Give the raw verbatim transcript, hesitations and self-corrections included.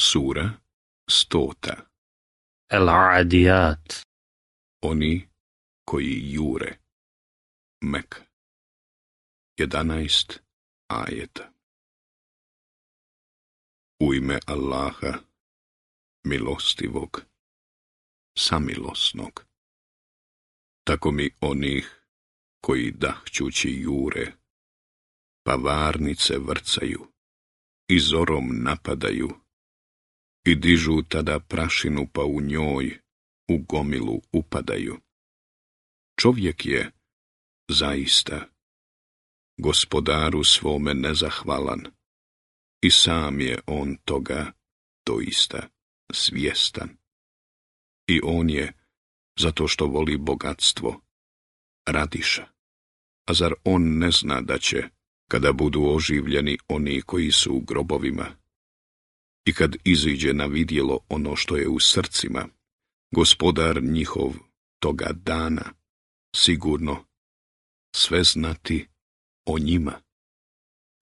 Sura stota. El-Adijat. Oni koji jure. Mek. Jedanaest ajeta. U ime Allaha, milostivog, samilosnog. Tako mi onih koji dahćući jure, pa varnice vrcaju i zorom napadaju i dižu tada prašinu pa u njoj u gomilu upadaju. Čovjek je zaista gospodaru svome nezahvalan i sam je on toga doista svjestan. I on je, zato što voli bogatstvo, radiša. A zar on ne zna da će, kada budu oživljeni oni koji su u grobovima, i kad iziđe na vidjelo ono što je u srcima, gospodar njihov toga dana sigurno sve znati o njima.